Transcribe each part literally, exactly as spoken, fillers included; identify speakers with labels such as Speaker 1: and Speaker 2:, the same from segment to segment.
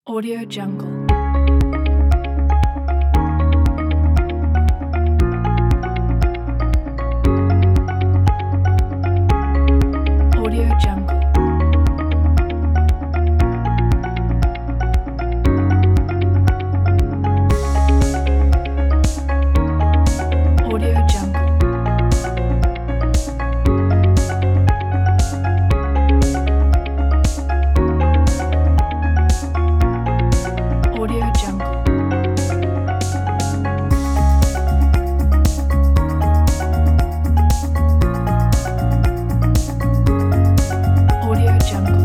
Speaker 1: Audio Jungle. Audio Jungle. Audio Jungle. Audio Jungle. Audio Jungle.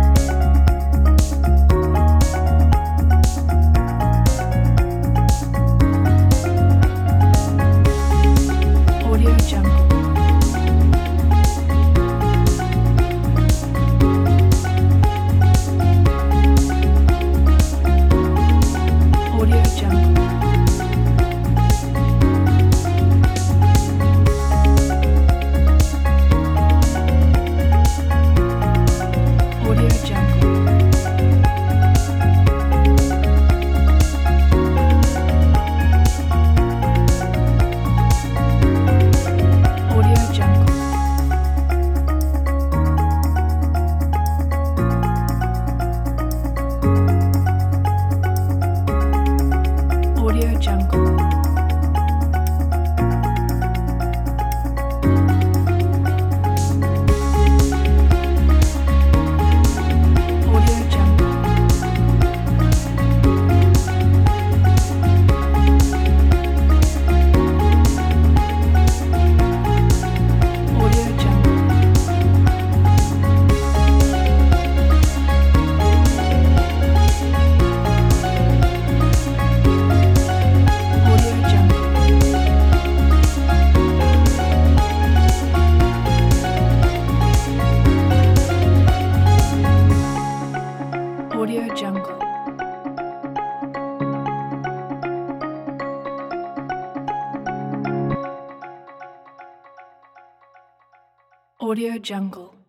Speaker 1: Audio Jungle. Audio Jungle. Audio Jungle. Audio Jungle. Audio Jungle. Audio Jungle. Audio Jungle. Audio Jungle. Audio Jungle. Audio Jungle.